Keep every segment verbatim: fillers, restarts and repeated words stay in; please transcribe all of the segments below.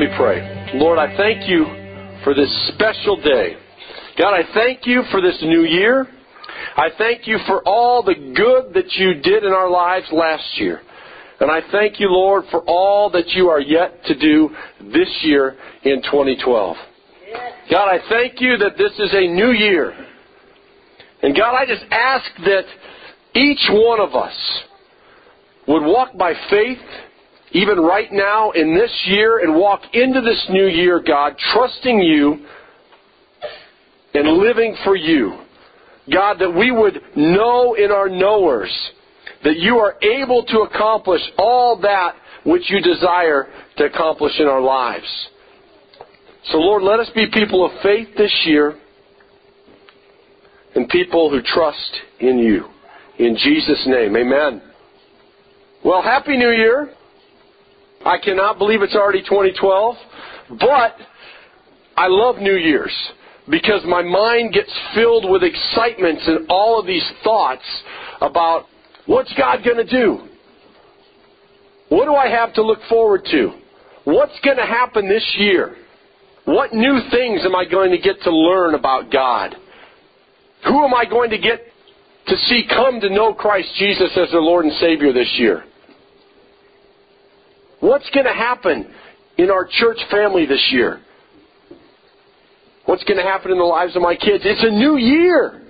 me pray. Lord, I thank you for this special day. God, I thank you for this new year. I thank you for all the good that you did in our lives last year. And I thank you, Lord, for all that you are yet to do this year in twenty twelve. God, I thank you that this is a new year. And God, I just ask that each one of us would walk by faith, even right now in this year, and walk into this new year, God, trusting you and living for you. God, that we would know in our knowers that you are able to accomplish all that which you desire to accomplish in our lives. So, Lord, let us be people of faith this year and people who trust in you. In Jesus' name, amen. Well, Happy New Year. I cannot believe it's already twenty twelve, but I love New Year's because my mind gets filled with excitement and all of these thoughts about what's God going to do? What do I have to look forward to? What's going to happen this year? What new things am I going to get to learn about God? Who am I going to get to see come to know Christ Jesus as their Lord and Savior this year? What's going to happen in our church family this year? What's going to happen in the lives of my kids? It's a new year.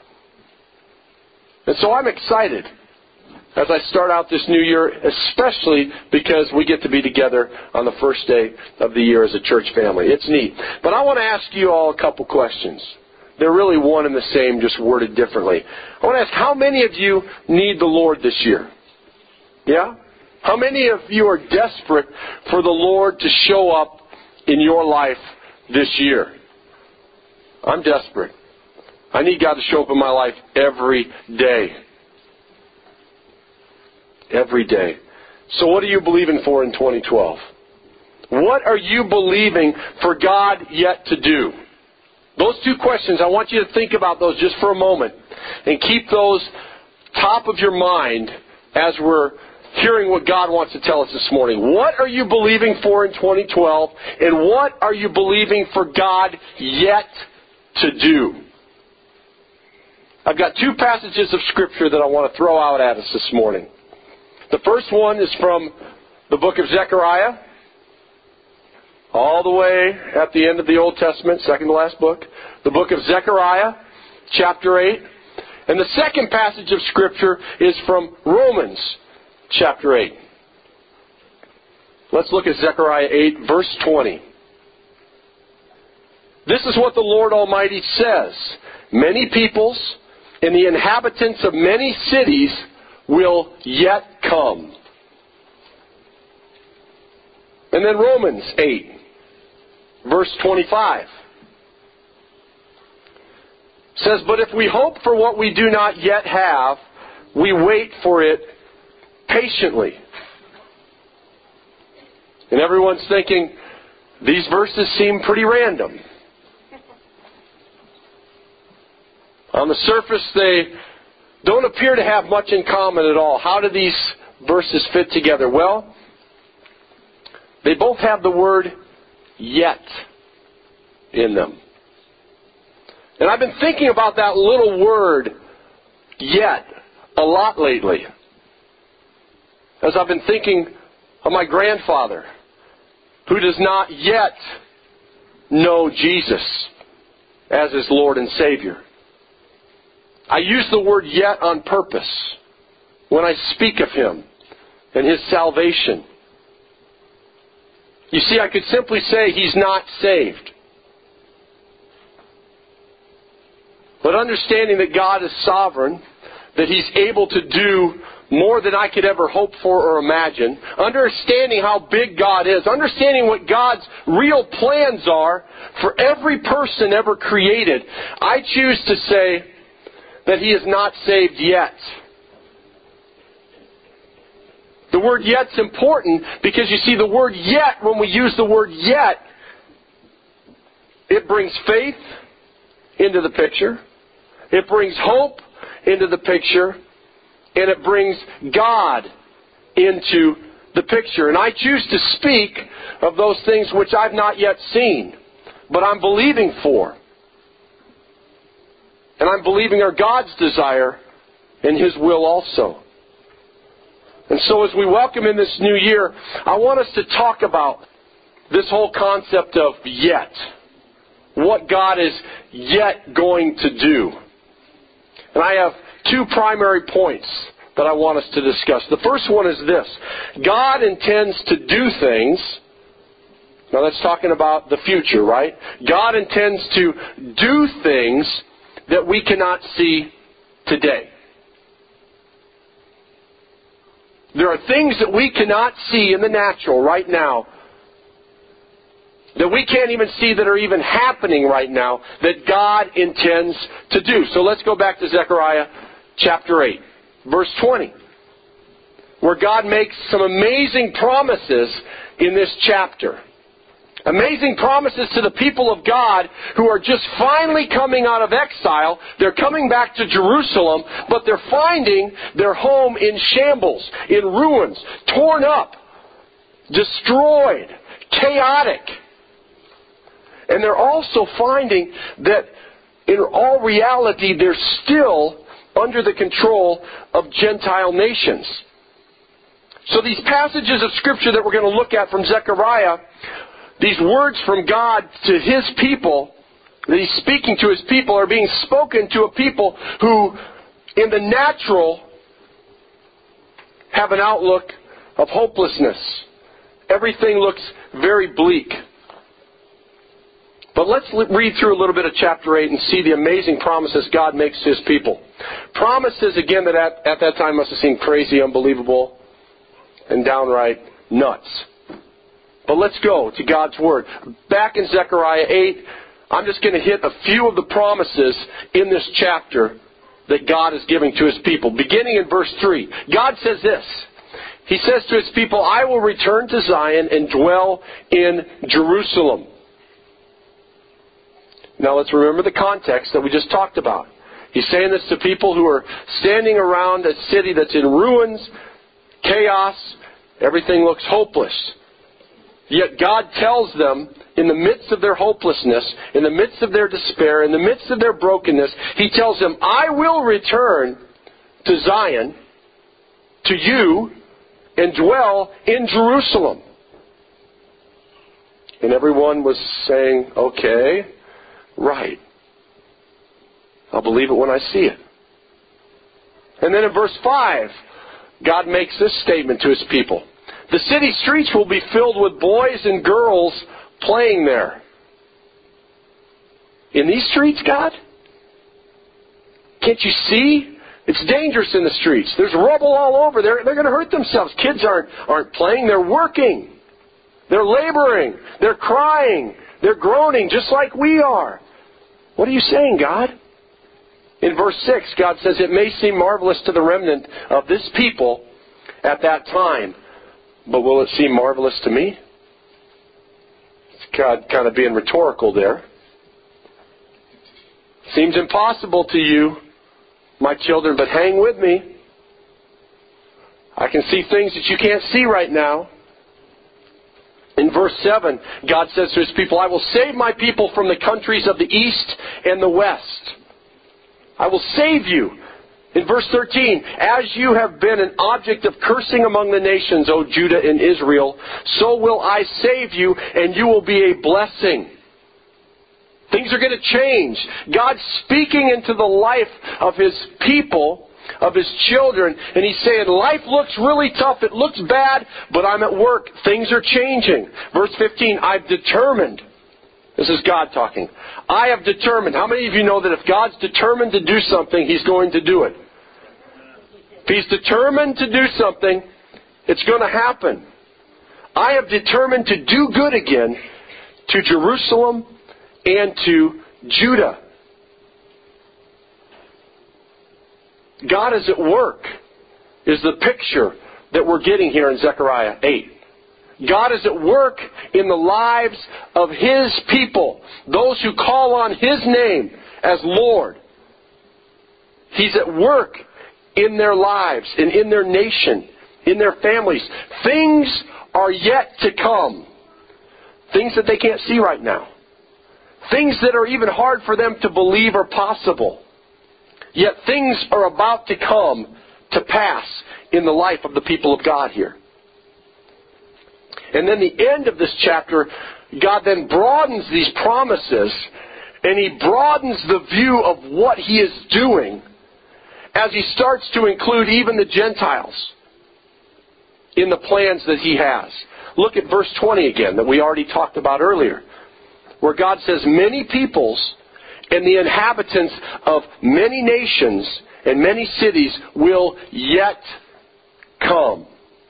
And so I'm excited as I start out this new year, especially because we get to be together on the first day of the year as a church family. It's neat. But I want to ask you all a couple questions. They're really one and the same, just worded differently. I want to ask, how many of you need the Lord this year? Yeah? How many of you are desperate for the Lord to show up in your life this year? I'm desperate. I need God to show up in my life every day. Every day. So what are you believing for in twenty twelve? What are you believing for God yet to do? Those two questions, I want you to think about those just for a moment. And keep those top of your mind as we're hearing what God wants to tell us this morning. What are you believing for in twenty twelve? And what are you believing for God yet to do? I've got two passages of Scripture that I want to throw out at us this morning. The first one is from the book of Zechariah, all the way at the end of the Old Testament, second to last book. The book of Zechariah, chapter eight. And the second passage of Scripture is from Romans, chapter eight. Let's look at Zechariah eight, verse twenty. This is what the Lord Almighty says. Many peoples and the inhabitants of many cities will yet come. And then Romans eight, verse twenty-five. Says, but if we hope for what we do not yet have, we wait for it patiently. And everyone's thinking, these verses seem pretty random. On the surface, they don't appear to have much in common at all. How do these verses fit together? Well, they both have the word yet in them. And I've been thinking about that little word yet a lot lately. As I've been thinking of my grandfather, who does not yet know Jesus as his Lord and Savior. I use the word yet on purpose when I speak of him and his salvation. You see, I could simply say he's not saved. But understanding that God is sovereign, that he's able to do more than I could ever hope for or imagine, understanding how big God is, understanding what God's real plans are for every person ever created, I choose to say that he is not saved yet. The word yet's important because you see the word yet, when we use the word yet, it brings faith into the picture. It brings hope into the picture. And it brings God into the picture. And I choose to speak of those things which I've not yet seen, but I'm believing for. And I'm believing are God's desire and His will also. And so as we welcome in this new year, I want us to talk about this whole concept of yet. What God is yet going to do. And I have two primary points that I want us to discuss. The first one is this. God intends to do things. Now that's talking about the future, right? God intends to do things that we cannot see today. There are things that we cannot see in the natural right now, that we can't even see that are even happening right now, that God intends to do. So let's go back to Zechariah chapter eight, verse twenty, where God makes some amazing promises in this chapter. Amazing promises to the people of God who are just finally coming out of exile. They're coming back to Jerusalem, but they're finding their home in shambles, in ruins, torn up, destroyed, chaotic. And they're also finding that in all reality, they're still under the control of Gentile nations. So these passages of Scripture that we're going to look at from Zechariah, these words from God to His people, that He's speaking to His people, are being spoken to a people who, in the natural, have an outlook of hopelessness. Everything looks very bleak. But let's read through a little bit of chapter eight and see the amazing promises God makes to His people. Promises, again, that at, at that time must have seemed crazy, unbelievable, and downright nuts. But let's go to God's Word. Back in Zechariah eight, I'm just going to hit a few of the promises in this chapter that God is giving to His people. Beginning in verse three, God says this. He says to His people, I will return to Zion and dwell in Jerusalem. Now let's remember the context that we just talked about. He's saying this to people who are standing around a city that's in ruins, chaos, everything looks hopeless. Yet God tells them, in the midst of their hopelessness, in the midst of their despair, in the midst of their brokenness, He tells them, I will return to Zion, to you, and dwell in Jerusalem. And everyone was saying, okay, right. I'll believe it when I see it. And then in verse five, God makes this statement to His people. The city streets will be filled with boys and girls playing there. In these streets, God? Can't you see? It's dangerous in the streets. There's rubble all over. They're, they're going to hurt themselves. Kids aren't, aren't playing. They're working. They're laboring. They're crying. They're groaning just like we are. What are you saying, God? In verse six, God says, it may seem marvelous to the remnant of this people at that time, but will it seem marvelous to me? It's God kind of being rhetorical there. Seems impossible to you, my children, but hang with me. I can see things that you can't see right now. In verse seven, God says to His people, I will save my people from the countries of the east and the west. I will save you. In verse thirteen, as you have been an object of cursing among the nations, O Judah and Israel, so will I save you, and you will be a blessing. Things are going to change. God's speaking into the life of His people, of His children, and He's saying, life looks really tough, it looks bad, but I'm at work. Things are changing. Verse fifteen, I've determined. This is God talking. I have determined. How many of you know that if God's determined to do something, He's going to do it? If He's determined to do something, it's going to happen. I have determined to do good again to Jerusalem and to Judah. God is at work, is the picture that we're getting here in Zechariah eight. God is at work in the lives of His people, those who call on His name as Lord. He's at work in their lives and in their nation, in their families, things are yet to come. Things that they can't see right now. Things that are even hard for them to believe are possible. Yet things are about to come to pass in the life of the people of God here. And then the end of this chapter, God then broadens these promises, and He broadens the view of what He is doing as He starts to include even the Gentiles in the plans that He has. Look at verse twenty again that we already talked about earlier, where God says, many peoples and the inhabitants of many nations and many cities will yet come.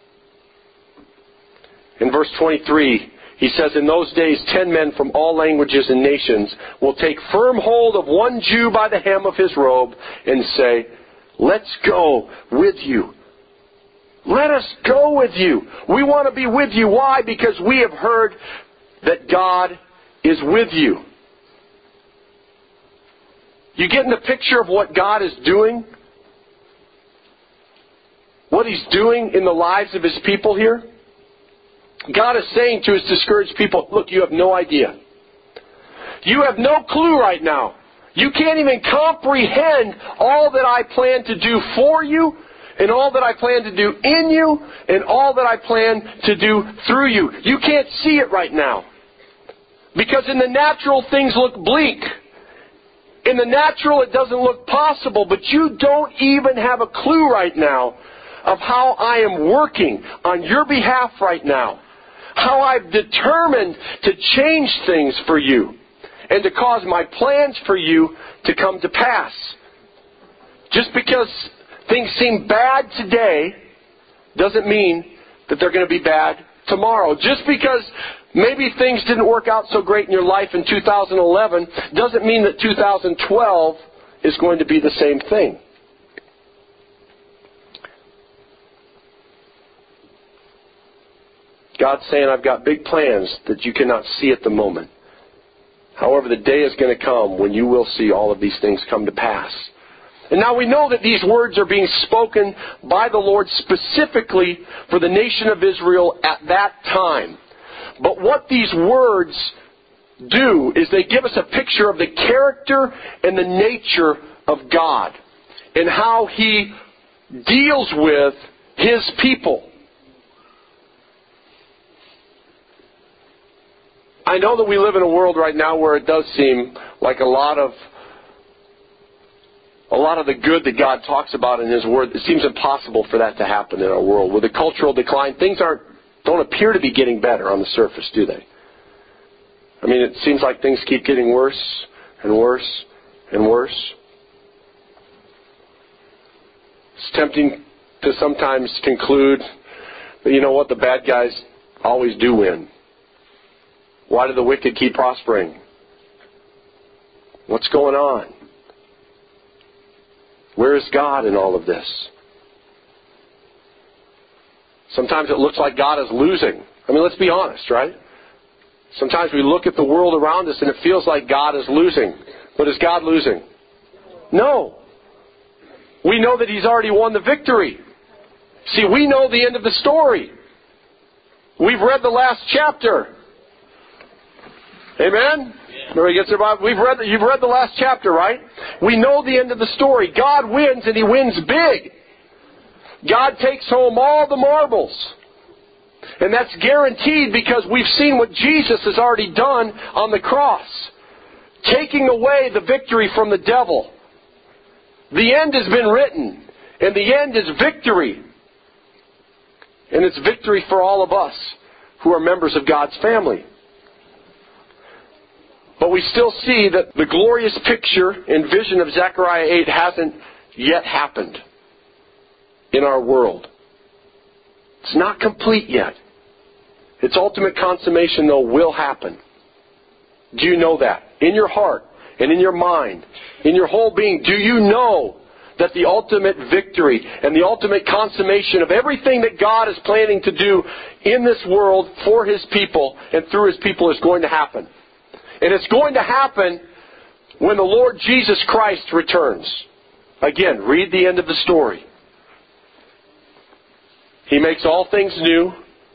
In verse twenty-three, He says, in those days ten men from all languages and nations will take firm hold of one Jew by the hem of his robe and say, let's go with you. Let us go with you. We want to be with you. Why? Because we have heard that God is with you. You getting the picture of what God is doing? What He's doing in the lives of His people here? God is saying to His discouraged people, look, you have no idea. You have no clue right now. You can't even comprehend all that I plan to do for you, and all that I plan to do in you, and all that I plan to do through you. You can't see it right now. Because in the natural, things look bleak. In the natural, it doesn't look possible, but you don't even have a clue right now of how I am working on your behalf right now. How I've determined to change things for you and to cause my plans for you to come to pass. Just because things seem bad today doesn't mean that they're going to be bad tomorrow. Just because maybe things didn't work out so great in your life in two thousand eleven doesn't mean that two thousand twelve is going to be the same thing. God's saying, I've got big plans that you cannot see at the moment. However, the day is going to come when you will see all of these things come to pass. And now we know that these words are being spoken by the Lord specifically for the nation of Israel at that time. But what these words do is they give us a picture of the character and the nature of God and how He deals with His people. I know that we live in a world right now where it does seem like a lot of a lot of the good that God talks about in His Word, it seems impossible for that to happen in our world. With the cultural decline, things aren't don't appear to be getting better on the surface, do they? I mean, it seems like things keep getting worse and worse and worse. It's tempting to sometimes conclude that, you know what, the bad guys always do win. Why do the wicked keep prospering? What's going on? Where is God in all of this? Sometimes it looks like God is losing. I mean, let's be honest, right? Sometimes we look at the world around us and it feels like God is losing. But is God losing? No. We know that He's already won the victory. See, we know the end of the story. We've read the last chapter. Amen? Everybody gets their Bible? We've read, you've read the last chapter, right? We know the end of the story. God wins, and He wins big. God takes home all the marbles. And that's guaranteed because we've seen what Jesus has already done on the cross. Taking away the victory from the devil. The end has been written. And the end is victory. And it's victory for all of us who are members of God's family. But we still see that the glorious picture and vision of Zechariah eight hasn't yet happened in our world. It's not complete yet. Its ultimate consummation, though, will happen. Do you know that? In your heart and in your mind, in your whole being, do you know that the ultimate victory and the ultimate consummation of everything that God is planning to do in this world for His people and through His people is going to happen? And it's going to happen when the Lord Jesus Christ returns. Again, read the end of the story. He makes all things new.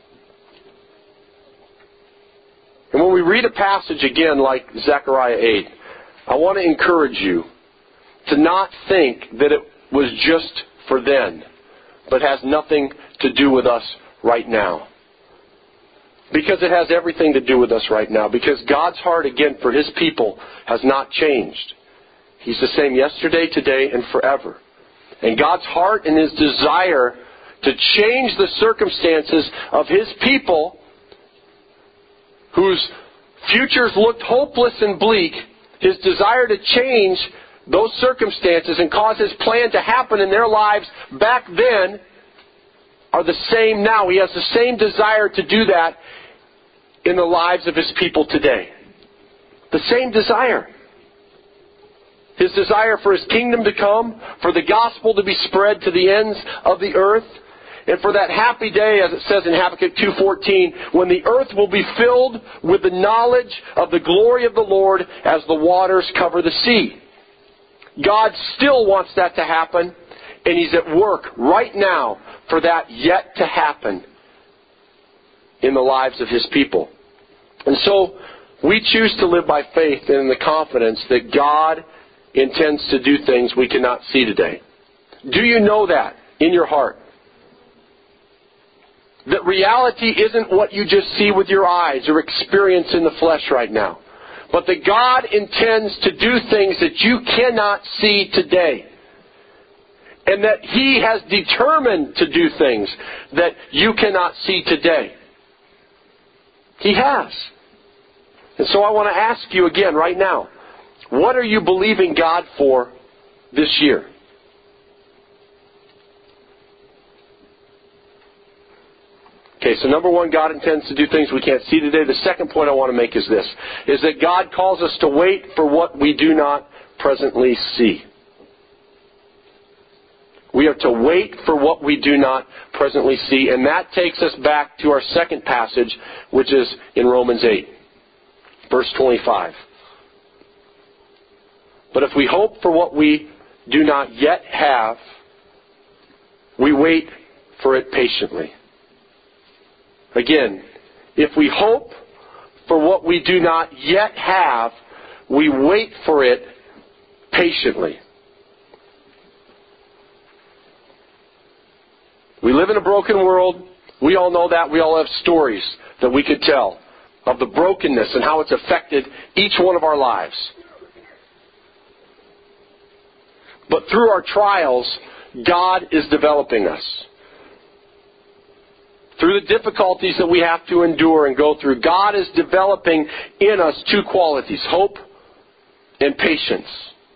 And when we read a passage again like Zechariah eight, I want to encourage you to not think that it was just for then, but has nothing to do with us right now. Because it has everything to do with us right now. Because God's heart, again, for His people has not changed. He's the same yesterday, today, and forever. And God's heart and His desire to change the circumstances of His people whose futures looked hopeless and bleak, His desire to change those circumstances and cause His plan to happen in their lives back then are the same now. He has the same desire to do that in the lives of His people today. The same desire. His desire for His kingdom to come, for the gospel to be spread to the ends of the earth, and for that happy day, as it says in Habakkuk two fourteen, when the earth will be filled with the knowledge of the glory of the Lord as the waters cover the sea. God still wants that to happen, and He's at work right now for that yet to happen in the lives of His people. And so, we choose to live by faith and in the confidence that God intends to do things we cannot see today. Do you know that in your heart? That reality isn't what you just see with your eyes or experience in the flesh right now. But that God intends to do things that you cannot see today. And that He has determined to do things that you cannot see today. He has. And so I want to ask you again right now, what are you believing God for this year? Okay, so number one, God intends to do things we can't see today. The second point I want to make is this, is that God calls us to wait for what we do not presently see. We are to wait for what we do not presently see, and that takes us back to our second passage, which is in Romans eight, verse twenty-five. But if we hope for what we do not yet have, we wait for it patiently. Again, if we hope for what we do not yet have, we wait for it patiently. We live in a broken world. We all know that. We all have stories that we could tell of the brokenness and how it's affected each one of our lives. But through our trials, God is developing us. Through the difficulties that we have to endure and go through, God is developing in us two qualities, hope and patience.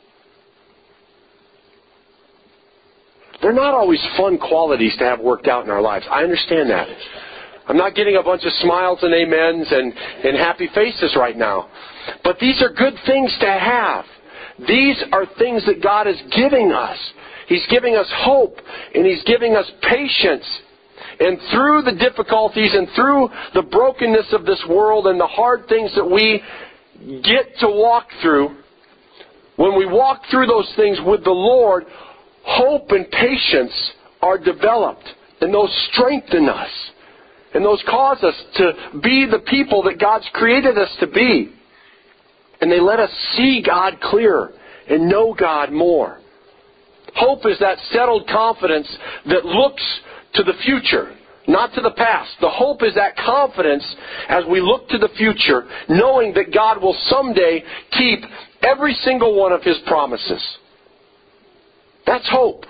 They're not always fun qualities to have worked out in our lives. I understand that. I'm not getting a bunch of smiles and amens and, and happy faces right now. But these are good things to have. These are things that God is giving us. He's giving us hope, and He's giving us patience. And through the difficulties and through the brokenness of this world and the hard things that we get to walk through, when we walk through those things with the Lord, hope and patience are developed, and those strengthen us. And those cause us to be the people that God's created us to be. And they let us see God clearer and know God more. Hope is that settled confidence that looks to the future, not to the past. The hope is that confidence as we look to the future, knowing that God will someday keep every single one of His promises. That's hope.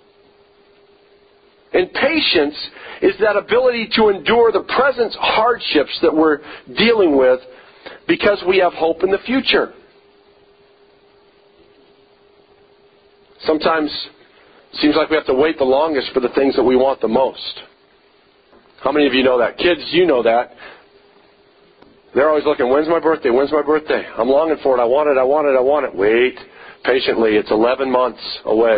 And patience is that ability to endure the present hardships that we're dealing with because we have hope in the future. Sometimes it seems like we have to wait the longest for the things that we want the most. How many of you know that? Kids, you know that. They're always looking, when's my birthday? When's my birthday? I'm longing for it. I want it. I want it. I want it. Wait patiently. It's eleven months away.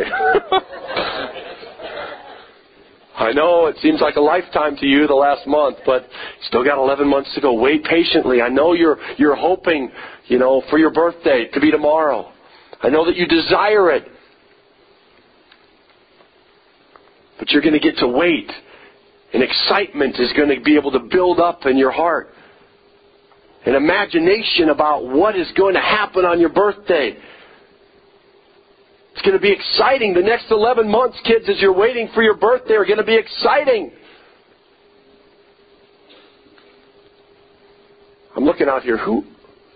I know it seems like a lifetime to you the last month, but still got eleven months to go. Wait patiently. I know you're you're hoping, you know, for your birthday to be tomorrow. I know that you desire it. But you're going to get to wait And excitement is going to be able to build up in your heart. An imagination about what is going to happen on your birthday. It's going to be exciting. The next eleven months, kids, as you're waiting for your birthday, are going to be exciting. I'm looking out here. Who,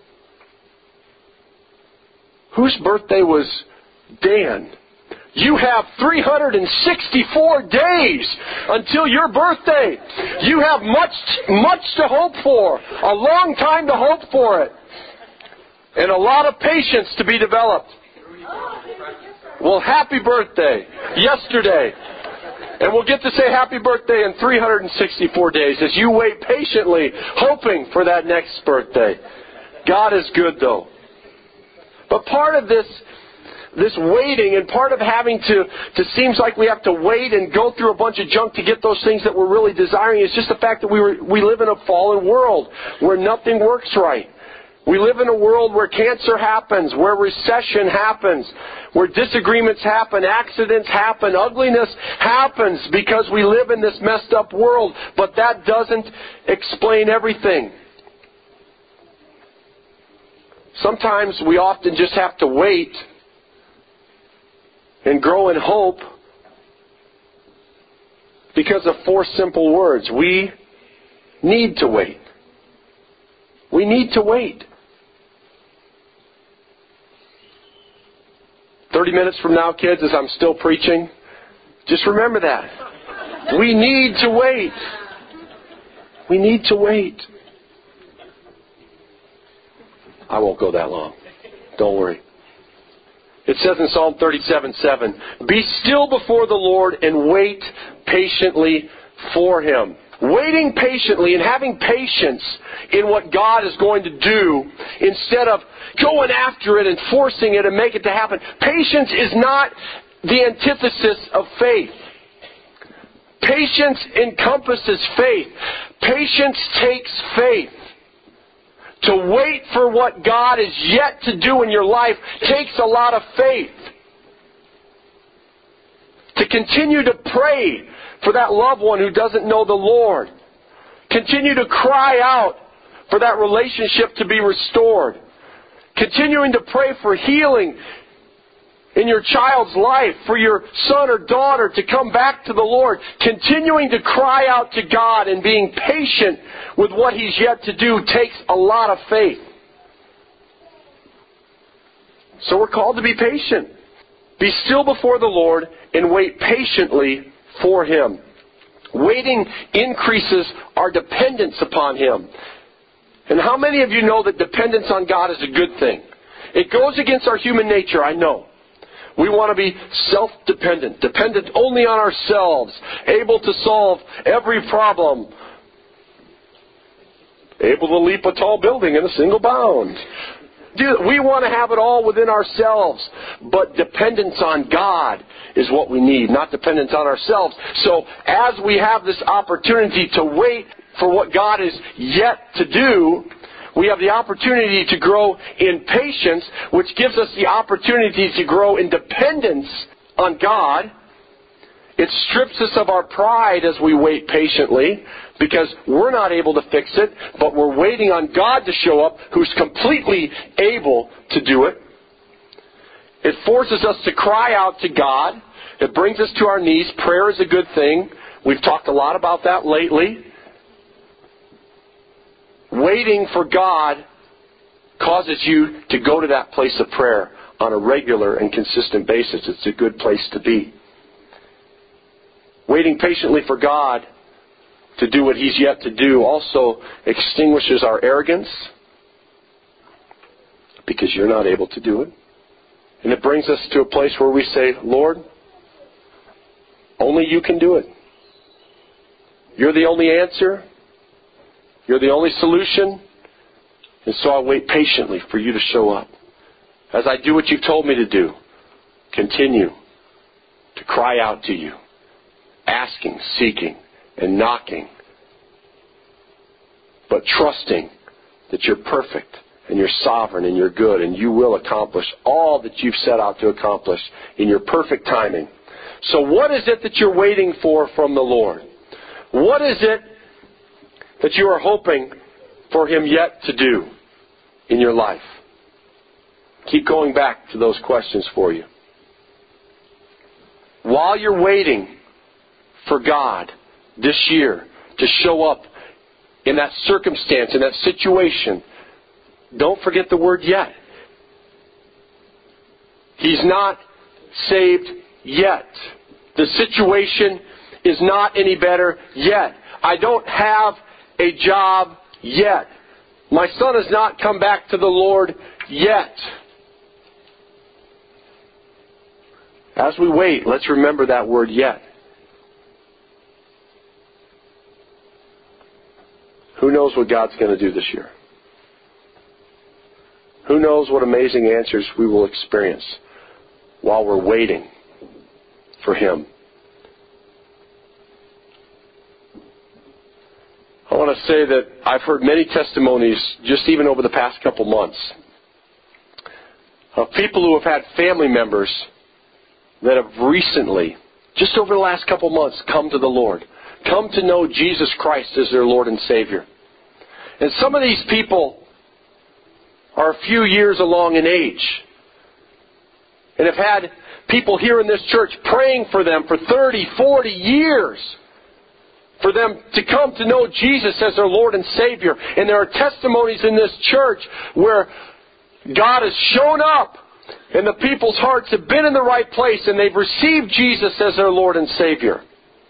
whose birthday was Dan? You have three hundred sixty-four days until your birthday. You have much, much to hope for. A long time to hope for it. And a lot of patience to be developed. Well, happy birthday yesterday. And we'll get to say happy birthday in three hundred sixty-four days as you wait patiently, hoping for that next birthday. God is good, though. But part of this This waiting and part of having to, to seems like we have to wait and go through a bunch of junk to get those things that we're really desiring is just the fact that we were, we live in a fallen world where nothing works right. We live in a world where cancer happens, where recession happens, where disagreements happen, accidents happen, ugliness happens because we live in this messed up world. But that doesn't explain everything. Sometimes we often just have to wait and grow in hope because of four simple words. We need to wait. We need to wait. Thirty minutes from now, kids, as I'm still preaching, just remember that. We need to wait. We need to wait. I won't go that long. Don't worry. It says in Psalm thirty-seven seven, be still before the Lord and wait patiently for Him. Waiting patiently and having patience in what God is going to do instead of going after it and forcing it and make it to happen. Patience is not the antithesis of faith. Patience encompasses faith. Patience takes faith. To wait for what God is yet to do in your life takes a lot of faith. To continue to pray for that loved one who doesn't know the Lord. Continue to cry out for that relationship to be restored. Continuing to pray for healing in your child's life, for your son or daughter to come back to the Lord. Continuing to cry out to God and being patient with what He's yet to do takes a lot of faith. So we're called to be patient. Be still before the Lord and wait patiently for Him. Waiting increases our dependence upon Him. And how many of you know that dependence on God is a good thing? It goes against our human nature, I know. We want to be self-dependent, dependent only on ourselves, able to solve every problem, able to leap a tall building in a single bound. We want to have it all within ourselves, but dependence on God is what we need, not dependence on ourselves. So as we have this opportunity to wait for what God is yet to do, we have the opportunity to grow in patience, which gives us the opportunity to grow in dependence on God. It strips us of our pride as we wait patiently, because we're not able to fix it, but we're waiting on God to show up, who's completely able to do it. It forces us to cry out to God. It brings us to our knees. Prayer is a good thing. We've talked a lot about that lately. Waiting for God causes you to go to that place of prayer on a regular and consistent basis. It's a good place to be. Waiting patiently for God to do what He's yet to do also extinguishes our arrogance, because you're not able to do it. And it brings us to a place where we say, Lord, only You can do it. You're the only answer. You're the only solution. And so I wait patiently for You to show up. As I do what You've told me to do, continue to cry out to You, asking, seeking, and knocking, but trusting that You're perfect and You're sovereign and You're good, and You will accomplish all that You've set out to accomplish in Your perfect timing. So what is it that you're waiting for from the Lord? What is it that you are hoping for Him yet to do in your life? Keep going back to those questions for you. While you're waiting for God this year to show up in that circumstance, in that situation, don't forget the word yet. He's not saved yet. The situation is not any better yet. I don't have a job yet. My son has not come back to the Lord yet. As we wait, let's remember that word yet. Who knows what God's going to do this year? Who knows what amazing answers we will experience while we're waiting for Him? I want to say that I've heard many testimonies, just even over the past couple months, of people who have had family members that have recently, just over the last couple months, come to the Lord, come to know Jesus Christ as their Lord and Savior. And some of these people are a few years along in age and have had people here in this church praying for them for thirty, forty years for them to come to know Jesus as their Lord and Savior. And there are testimonies in this church where God has shown up and the people's hearts have been in the right place and they've received Jesus as their Lord and Savior.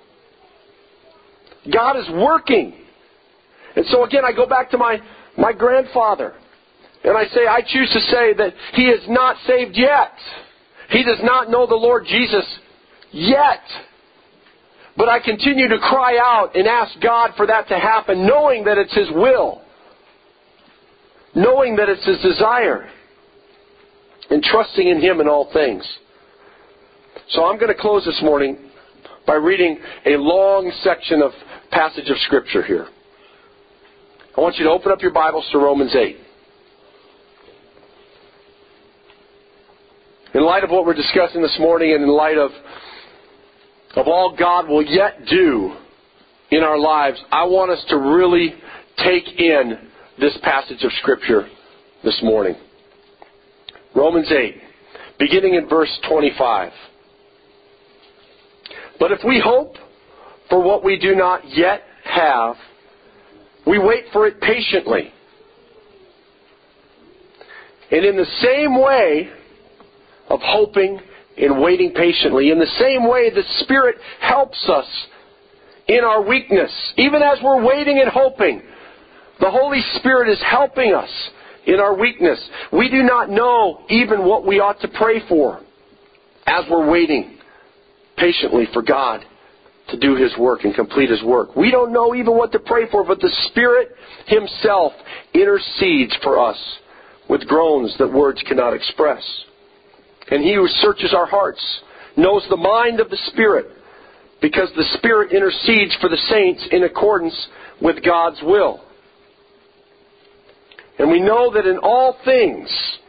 God is working. And so again, I go back to my, my grandfather. And I say, I choose to say that he is not saved yet. He does not know the Lord Jesus yet. But I continue to cry out and ask God for that to happen, knowing that it's His will. Knowing that it's His desire. And trusting in Him in all things. So I'm going to close this morning by reading a long section of passage of Scripture here. I want you to open up your Bibles to Romans eight. In light of what we're discussing this morning and in light of, of all God will yet do in our lives, I want us to really take in this passage of Scripture this morning. Romans eight, beginning in verse twenty-five. But if we hope for what we do not yet have, we wait for it patiently. And in the same way of hoping and waiting patiently, in the same way the Spirit helps us in our weakness. Even as we're waiting and hoping, the Holy Spirit is helping us in our weakness. We do not know even what we ought to pray for as we're waiting patiently for God to do His work and complete His work. We don't know even what to pray for, but the Spirit Himself intercedes for us with groans that words cannot express. And He who searches our hearts knows the mind of the Spirit, because the Spirit intercedes for the saints in accordance with God's will. And we know that in all things,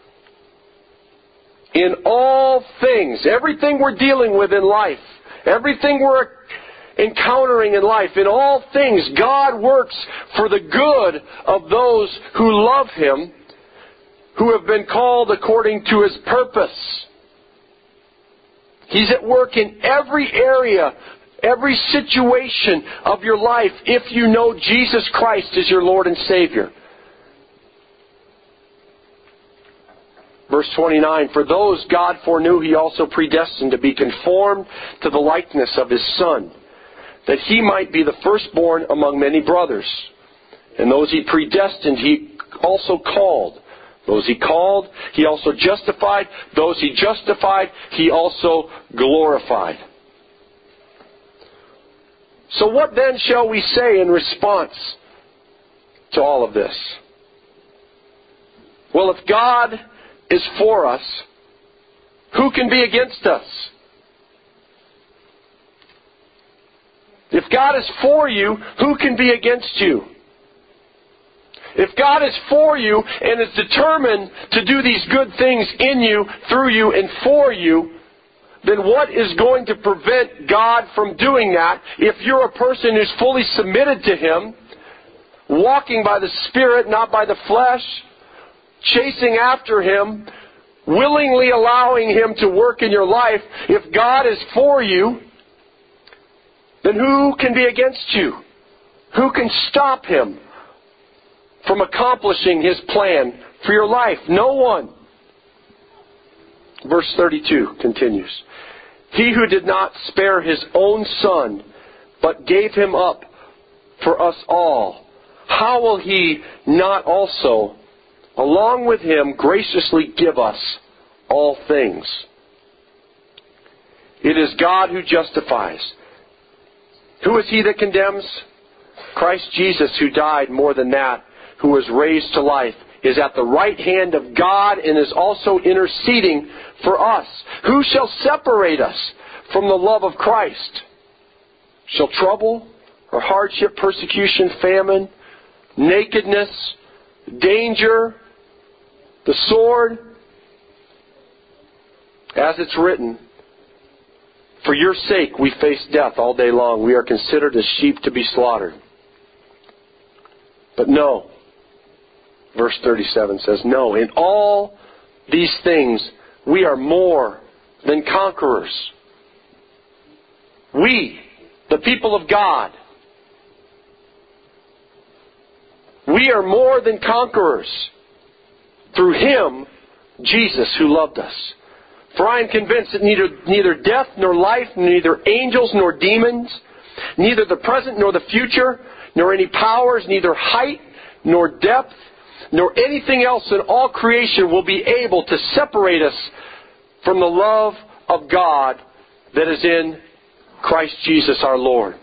in all things, everything we're dealing with in life, everything we're encountering in life, in all things, God works for the good of those who love Him, who have been called according to His purpose. He's at work in every area, every situation of your life, if you know Jesus Christ as your Lord and Savior. Verse twenty-nine, for those God foreknew, He also predestined to be conformed to the likeness of His Son, that He might be the firstborn among many brothers. And those He predestined, He also called. Those He called, He also justified. Those He justified, He also glorified. So what then shall we say in response to all of this? Well, if God is for us, who can be against us? If God is for you, who can be against you? If God is for you and is determined to do these good things in you, through you, and for you, then what is going to prevent God from doing that if you're a person who's fully submitted to Him, walking by the Spirit, not by the flesh, chasing after Him, willingly allowing Him to work in your life? If God is for you, then who can be against you? Who can stop Him from accomplishing His plan for your life? No one. Verse thirty-two continues. He who did not spare His own Son, but gave Him up for us all, how will He not also, along with Him, graciously give us all things? It is God who justifies. Who is He that condemns? Christ Jesus, who died, more than that, who was raised to life, is at the right hand of God and is also interceding for us. Who shall separate us from the love of Christ? Shall trouble or hardship, persecution, famine, nakedness, danger, the sword? As it's written, for your sake we face death all day long. We are considered as sheep to be slaughtered. But no, verse thirty-seven says, no, in all these things we are more than conquerors. We, the people of God, we are more than conquerors through Him, Jesus, who loved us. For I am convinced that neither, neither death nor life, neither angels nor demons, neither the present nor the future, nor any powers, neither height nor depth, nor anything else in all creation will be able to separate us from the love of God that is in Christ Jesus our Lord.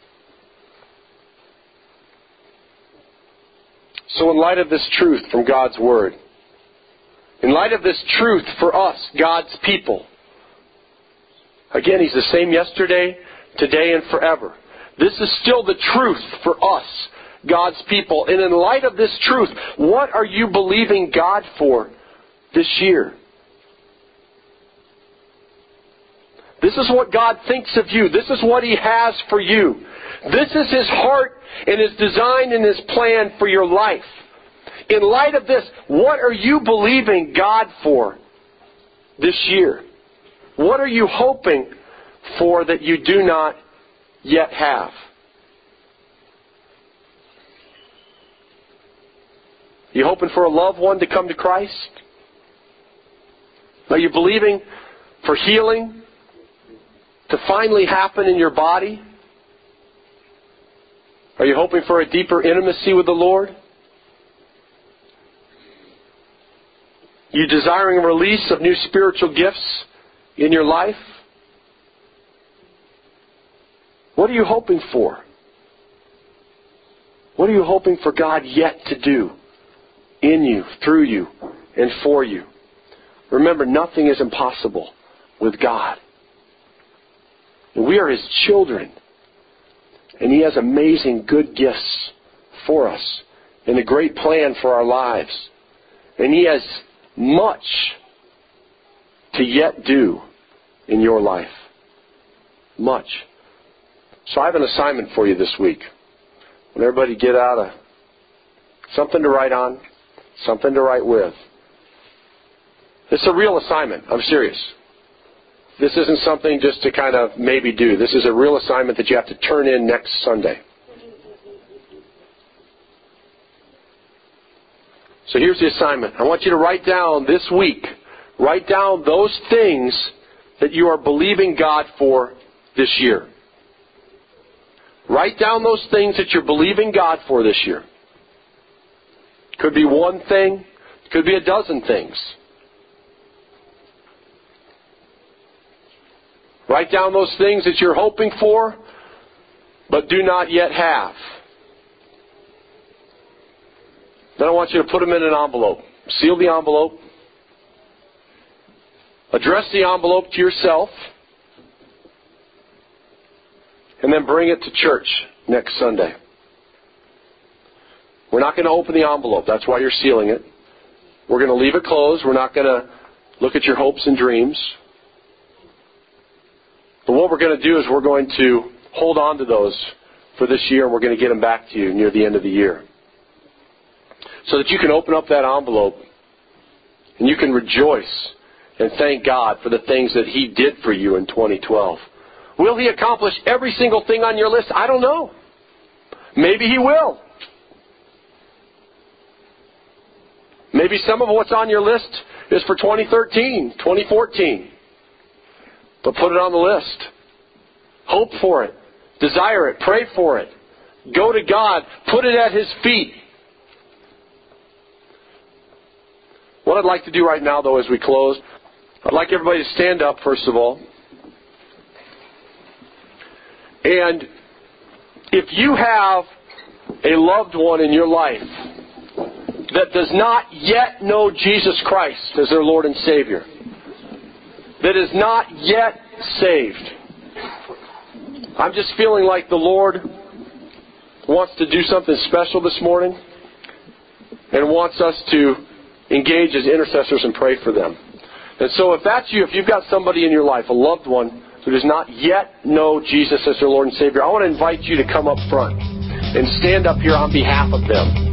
So in light of this truth from God's Word, in light of this truth for us, God's people, again, He's the same yesterday, today, and forever. This is still the truth for us, God's people. And in light of this truth, what are you believing God for this year? This is what God thinks of you. This is what He has for you. This is His heart and His design and His plan for your life. In light of this, what are you believing God for this year? What are you hoping for that you do not yet have? You hoping for a loved one to come to Christ? Are you believing for healing to finally happen in your body? Are you hoping for a deeper intimacy with the Lord? You desiring a release of new spiritual gifts in your life? What are you hoping for? What are you hoping for God yet to do in you, through you, and for you? Remember, nothing is impossible with God. We are His children. And He has amazing good gifts for us and a great plan for our lives. And He has much to yet do in your life. Much. So I have an assignment for you this week. When everybody get out a something to write on, something to write with. It's a real assignment. I'm serious. This isn't something just to kind of maybe do. This is a real assignment that you have to turn in next Sunday. So here's the assignment. I want you to write down this week, write down those things that you are believing God for this year. Write down those things that you're believing God for this year. Could be one thing, could be a dozen things. Write down those things that you're hoping for, but do not yet have. Then I want you to put them in an envelope. Seal the envelope. Address the envelope to yourself. And then bring it to church next Sunday. We're not going to open the envelope. That's why you're sealing it. We're going to leave it closed. We're not going to look at your hopes and dreams. But what we're going to do is we're going to hold on to those for this year, and we're going to get them back to you near the end of the year. So that you can open up that envelope and you can rejoice and thank God for the things that He did for you in twenty twelve. Will He accomplish every single thing on your list? I don't know. Maybe He will. Maybe some of what's on your list is for twenty thirteen, twenty fourteen. But put it on the list. Hope for it. Desire it. Pray for it. Go to God. Put it at His feet. What I'd like to do right now, though, as we close, I'd like everybody to stand up, first of all. And if you have a loved one in your life that does not yet know Jesus Christ as their Lord and Savior, that is not yet saved, I'm just feeling like the Lord wants to do something special this morning and wants us to engage as intercessors and pray for them. And so if that's you, if you've got somebody in your life, a loved one who does not yet know Jesus as their Lord and Savior, I want to invite you to come up front and stand up here on behalf of them.